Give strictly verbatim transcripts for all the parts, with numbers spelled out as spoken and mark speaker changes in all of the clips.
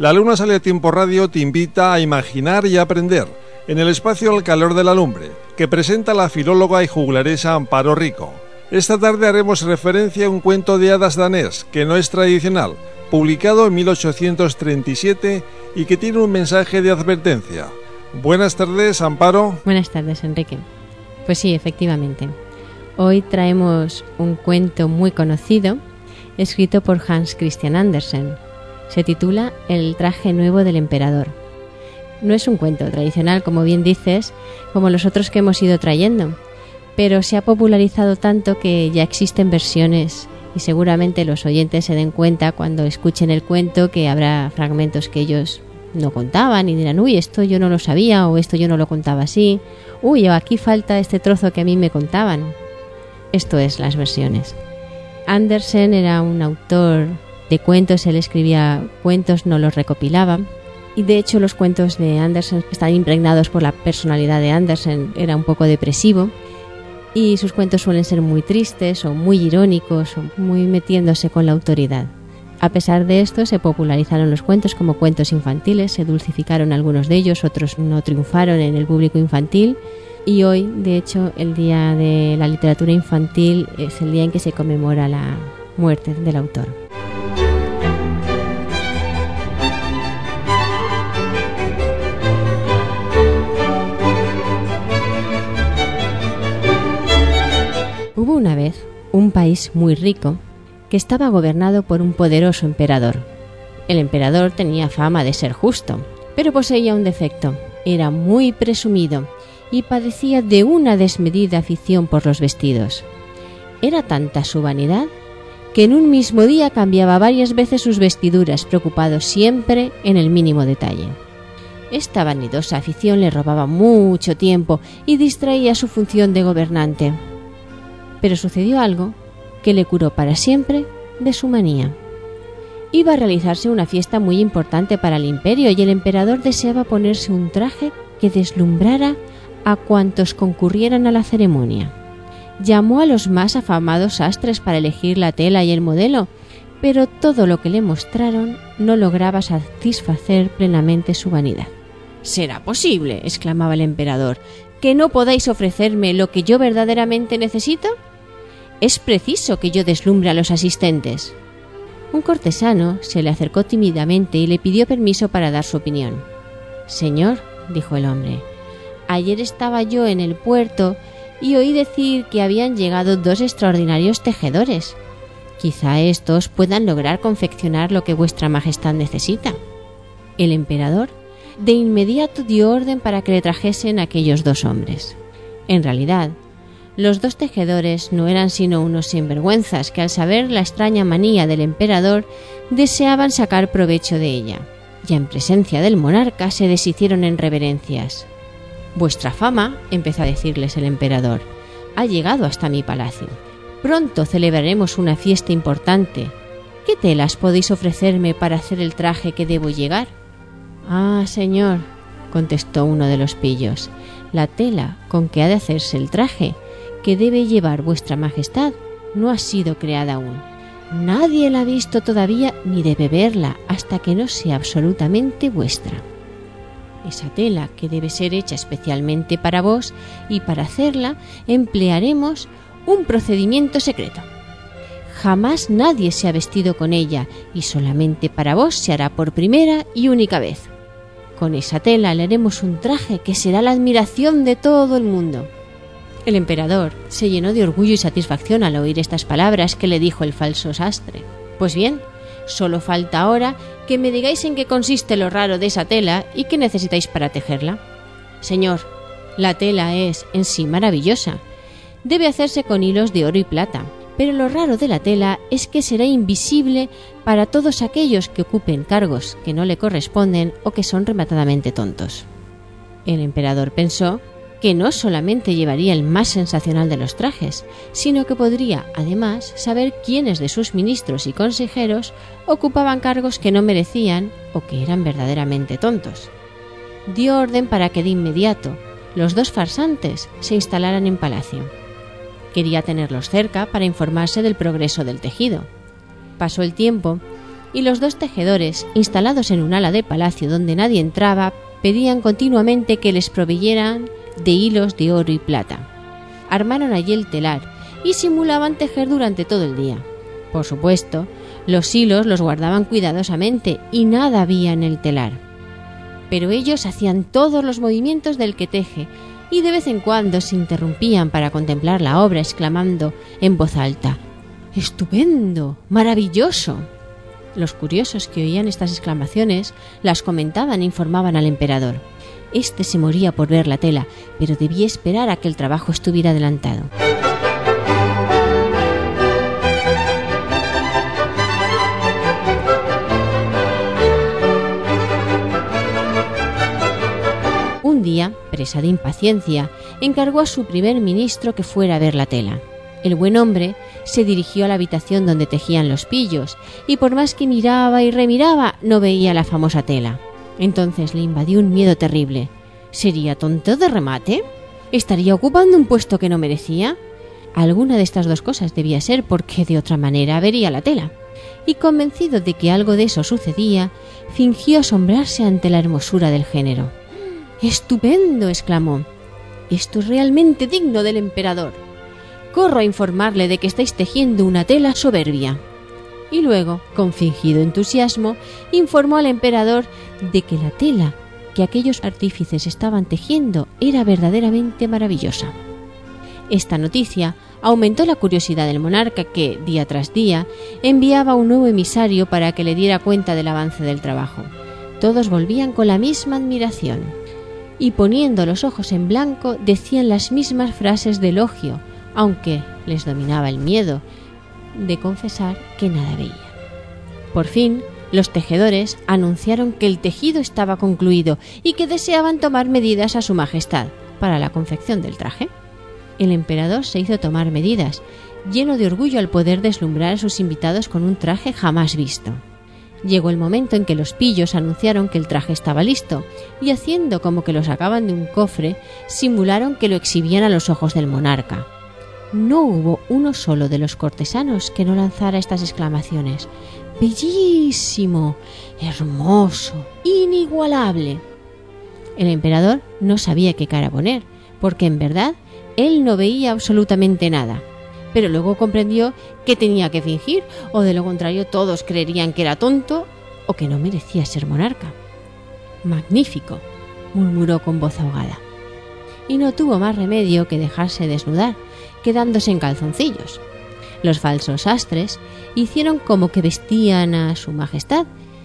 Speaker 1: La Luna Sale a Tiempo Radio te invita a imaginar y aprender en el espacio Al Calor de la Lumbre, que presenta la filóloga y juglaresa Amparo Rico. Esta tarde haremos referencia a un cuento de hadas danés que no es tradicional, publicado en mil ochocientos treinta y siete y que tiene un mensaje de advertencia. Buenas tardes, Amparo.
Speaker 2: Buenas tardes, Enrique. Pues sí, efectivamente. Hoy traemos un cuento muy conocido, escrito por Hans Christian Andersen. Se titula El traje nuevo del emperador. No es un cuento tradicional, como bien dices, como los otros que hemos ido trayendo, pero se ha popularizado tanto que ya existen versiones y seguramente los oyentes se den cuenta cuando escuchen el cuento que habrá fragmentos que ellos no contaban y dirán, uy, esto yo no lo sabía o esto yo no lo contaba así, uy, aquí falta este trozo que a mí me contaban. Esto es las versiones. Andersen era un autor de cuentos, él escribía cuentos, no los recopilaba. Y de hecho los cuentos de Andersen están impregnados por la personalidad de Andersen, era un poco depresivo. Y sus cuentos suelen ser muy tristes o muy irónicos o muy metiéndose con la autoridad. A pesar de esto, se popularizaron los cuentos como cuentos infantiles, se dulcificaron algunos de ellos, otros no triunfaron en el público infantil. Y hoy, de hecho, el Día de la Literatura Infantil es el día en que se conmemora la muerte del autor. Hubo una vez un país muy rico que estaba gobernado por un poderoso emperador. El emperador tenía fama de ser justo, pero poseía un defecto. Era muy presumido y padecía de una desmedida afición por los vestidos. Era tanta su vanidad que en un mismo día cambiaba varias veces sus vestiduras, preocupado siempre en el mínimo detalle. Esta vanidosa afición le robaba mucho tiempo y distraía su función de gobernante. Pero sucedió algo que le curó para siempre de su manía. Iba a realizarse una fiesta muy importante para el imperio y el emperador deseaba ponerse un traje que deslumbrara a cuantos concurrieran a la ceremonia. Llamó a los más afamados sastres para elegir la tela y el modelo, pero todo lo que le mostraron no lograba satisfacer plenamente su vanidad. «¿Será posible?», exclamaba el emperador, «que no podáis ofrecerme lo que yo verdaderamente necesito? Es preciso que yo deslumbre a los asistentes». Un cortesano se le acercó tímidamente y le pidió permiso para dar su opinión. «Señor», dijo el hombre, «ayer estaba yo en el puerto y oí decir que habían llegado dos extraordinarios tejedores. Quizá estos puedan lograr confeccionar lo que vuestra majestad necesita». El emperador de inmediato dio orden para que le trajesen a aquellos dos hombres. En realidad, los dos tejedores no eran sino unos sinvergüenzas que al saber la extraña manía del emperador deseaban sacar provecho de ella, y en presencia del monarca se deshicieron en reverencias. «Vuestra fama», empezó a decirles el emperador, «ha llegado hasta mi palacio. Pronto celebraremos una fiesta importante. ¿Qué telas podéis ofrecerme para hacer el traje que debo llegar?» «Ah, señor», contestó uno de los pillos, «la tela con que ha de hacerse el traje que debe llevar vuestra majestad no ha sido creada aún. Nadie la ha visto todavía ni debe verla hasta que no sea absolutamente vuestra. Esa tela, que debe ser hecha especialmente para vos, y para hacerla emplearemos un procedimiento secreto. Jamás nadie se ha vestido con ella y solamente para vos se hará por primera y única vez. Con esa tela le haremos un traje que será la admiración de todo el mundo». El emperador se llenó de orgullo y satisfacción al oír estas palabras que le dijo el falso sastre. «Pues bien, solo falta ahora que me digáis en qué consiste lo raro de esa tela y qué necesitáis para tejerla». «Señor, la tela es en sí maravillosa. Debe hacerse con hilos de oro y plata, pero lo raro de la tela es que será invisible para todos aquellos que ocupen cargos que no le corresponden o que son rematadamente tontos». El emperador pensó que no solamente llevaría el más sensacional de los trajes, sino que podría, además, saber quiénes de sus ministros y consejeros ocupaban cargos que no merecían o que eran verdaderamente tontos. Dio orden para que de inmediato los dos farsantes se instalaran en palacio. Quería tenerlos cerca para informarse del progreso del tejido. Pasó el tiempo y los dos tejedores, instalados en un ala de palacio donde nadie entraba, pedían continuamente que les proveyeran de hilos de oro y plata. Armaron allí el telar y simulaban tejer durante todo el día. Por supuesto, los hilos los guardaban cuidadosamente y nada había en el telar. Pero ellos hacían todos los movimientos del que teje y de vez en cuando se interrumpían para contemplar la obra, exclamando en voz alta: ¡estupendo! ¡Maravilloso! Los curiosos que oían estas exclamaciones las comentaban e informaban al emperador. Este se moría por ver la tela, pero debía esperar a que el trabajo estuviera adelantado. Un día, presa de impaciencia, encargó a su primer ministro que fuera a ver la tela. El buen hombre se dirigió a la habitación donde tejían los pillos, y por más que miraba y remiraba, no veía la famosa tela. Entonces le invadió un miedo terrible. ¿Sería tonto de remate? ¿Estaría ocupando un puesto que no merecía? Alguna de estas dos cosas debía ser, porque de otra manera vería la tela. Y convencido de que algo de eso sucedía, fingió asombrarse ante la hermosura del género. ¡Estupendo!, exclamó. «Esto es realmente digno del emperador. Corro a informarle de que estáis tejiendo una tela soberbia». Y luego, con fingido entusiasmo, informó al emperador de que la tela que aquellos artífices estaban tejiendo era verdaderamente maravillosa. Esta noticia aumentó la curiosidad del monarca, que, día tras día, enviaba un nuevo emisario para que le diera cuenta del avance del trabajo. Todos volvían con la misma admiración y, poniendo los ojos en blanco, decían las mismas frases de elogio, aunque les dominaba el miedo de confesar que nada veían. Por fin, los tejedores anunciaron que el tejido estaba concluido y que deseaban tomar medidas a su majestad para la confección del traje. El emperador se hizo tomar medidas, lleno de orgullo al poder deslumbrar a sus invitados con un traje jamás visto. Llegó el momento en que los pillos anunciaron que el traje estaba listo, y haciendo como que lo sacaban de un cofre, simularon que lo exhibían a los ojos del monarca. No hubo uno solo de los cortesanos que no lanzara estas exclamaciones: «¡Bellísimo! ¡Hermoso! ¡Inigualable!». El emperador no sabía qué cara poner, porque en verdad él no veía absolutamente nada. Pero luego comprendió que tenía que fingir, o de lo contrario todos creerían que era tonto o que no merecía ser monarca. «Magnífico», murmuró con voz ahogada. Y no tuvo más remedio que dejarse desnudar, quedándose en calzoncillos. Los falsos sastres hicieron como que vestían a su majestad,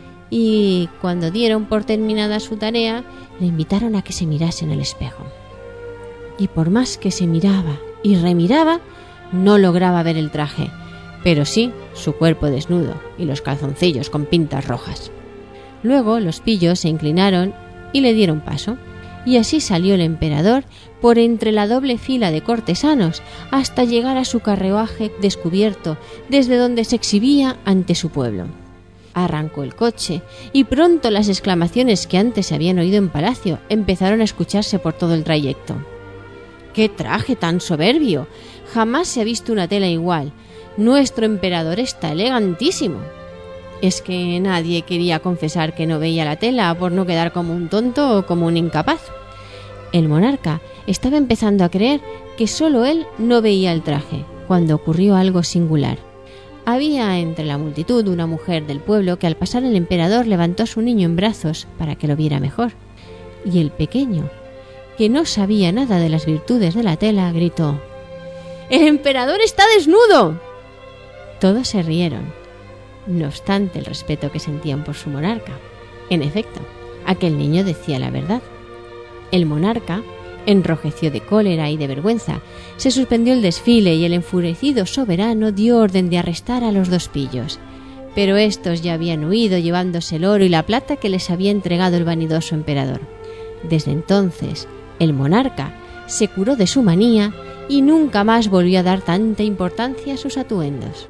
Speaker 2: y cuando dieron por terminada su tarea, le invitaron a que se mirase en el espejo. Y por más que se miraba y remiraba, no lograba ver el traje, pero sí su cuerpo desnudo y los calzoncillos con pintas rojas. Luego los pillos se inclinaron y le dieron paso, y así salió el emperador por entre la doble fila de cortesanos hasta llegar a su carruaje descubierto, desde donde se exhibía ante su pueblo. Arrancó el coche y pronto las exclamaciones que antes se habían oído en palacio empezaron a escucharse por todo el trayecto. ¡Qué traje tan soberbio! Jamás se ha visto una tela igual. Nuestro emperador está elegantísimo. Es que nadie quería confesar que no veía la tela por no quedar como un tonto o como un incapaz. El monarca estaba empezando a creer que solo él no veía el traje, cuando ocurrió algo singular. Había entre la multitud una mujer del pueblo que al pasar el emperador levantó a su niño en brazos para que lo viera mejor. Y el pequeño, que no sabía nada de las virtudes de la tela, gritó: «¡El emperador está desnudo!». Todos se rieron, no obstante el respeto que sentían por su monarca. En efecto, aquel niño decía la verdad. El monarca enrojeció de cólera y de vergüenza. Se suspendió el desfile y el enfurecido soberano dio orden de arrestar a los dos pillos. Pero estos ya habían huido llevándose el oro y la plata que les había entregado el vanidoso emperador. Desde entonces, el monarca se curó de su manía y nunca más volvió a dar tanta importancia a sus atuendos.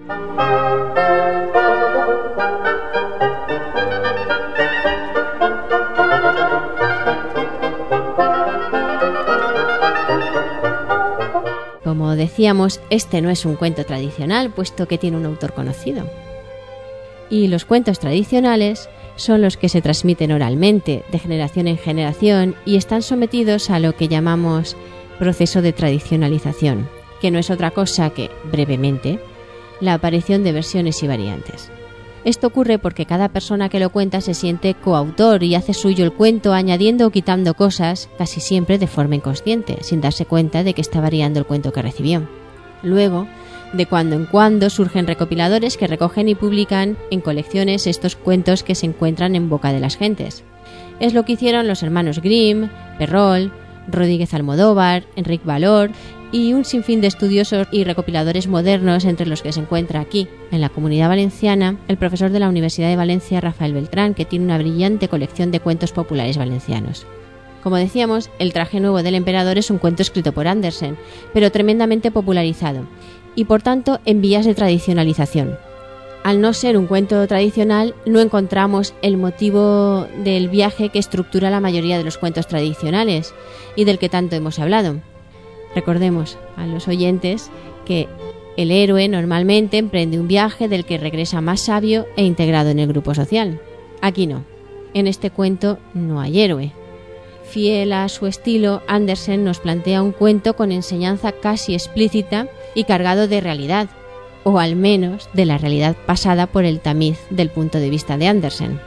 Speaker 2: Como decíamos, este no es un cuento tradicional, puesto que tiene un autor conocido. Y los cuentos tradicionales son los que se transmiten oralmente, de generación en generación, y están sometidos a lo que llamamos proceso de tradicionalización, que no es otra cosa que, brevemente, la aparición de versiones y variantes. Esto ocurre porque cada persona que lo cuenta se siente coautor y hace suyo el cuento añadiendo o quitando cosas, casi siempre de forma inconsciente, sin darse cuenta de que está variando el cuento que recibió. Luego, de cuando en cuando surgen recopiladores que recogen y publican en colecciones estos cuentos que se encuentran en boca de las gentes. Es lo que hicieron los hermanos Grimm, Perrol, Rodríguez Almodóvar, Enric Valor y un sinfín de estudiosos y recopiladores modernos, entre los que se encuentra aquí, en la Comunidad Valenciana, el profesor de la Universidad de Valencia, Rafael Beltrán, que tiene una brillante colección de cuentos populares valencianos. Como decíamos, El traje nuevo del emperador es un cuento escrito por Andersen, pero tremendamente popularizado, y por tanto en vías de tradicionalización. Al no ser un cuento tradicional, no encontramos el motivo del viaje que estructura la mayoría de los cuentos tradicionales y del que tanto hemos hablado. Recordemos a los oyentes que el héroe normalmente emprende un viaje del que regresa más sabio e integrado en el grupo social. Aquí no. En este cuento no hay héroe. Fiel a su estilo, Andersen nos plantea un cuento con enseñanza casi explícita y cargado de realidad, o al menos de la realidad pasada por el tamiz del punto de vista de Andersen.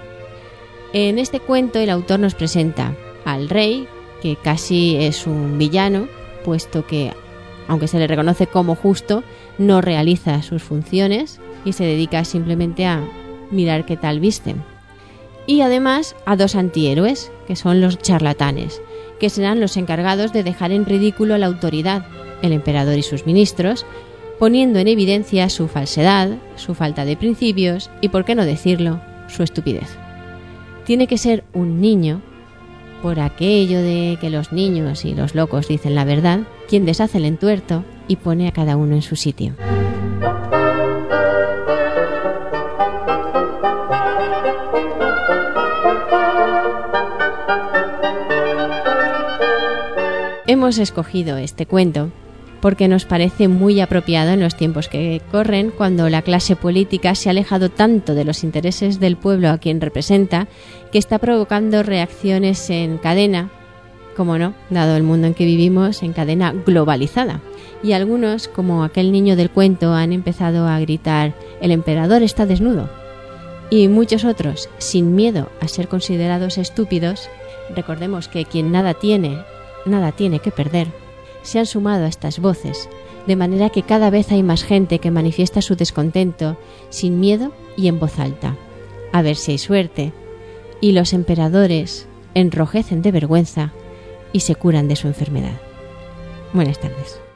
Speaker 2: En este cuento el autor nos presenta al rey, que casi es un villano, puesto que, aunque se le reconoce como justo, no realiza sus funciones y se dedica simplemente a mirar qué tal viste. Y además a dos antihéroes, que son los charlatanes, que serán los encargados de dejar en ridículo a la autoridad, el emperador y sus ministros, poniendo en evidencia su falsedad, su falta de principios y, por qué no decirlo, su estupidez. Tiene que ser un niño, por aquello de que los niños y los locos dicen la verdad, quien deshace el entuerto y pone a cada uno en su sitio. Hemos escogido este cuento porque nos parece muy apropiado en los tiempos que corren, cuando la clase política se ha alejado tanto de los intereses del pueblo a quien representa, que está provocando reacciones en cadena, como no, dado el mundo en que vivimos, en cadena globalizada. Y algunos, como aquel niño del cuento, han empezado a gritar: «El emperador está desnudo». Y muchos otros, sin miedo a ser considerados estúpidos, recordemos que quien nada tiene, nada tiene que perder, se han sumado a estas voces, de manera que cada vez hay más gente que manifiesta su descontento sin miedo y en voz alta. A ver si hay suerte. Y los emperadores enrojecen de vergüenza y se curan de su enfermedad. Buenas tardes.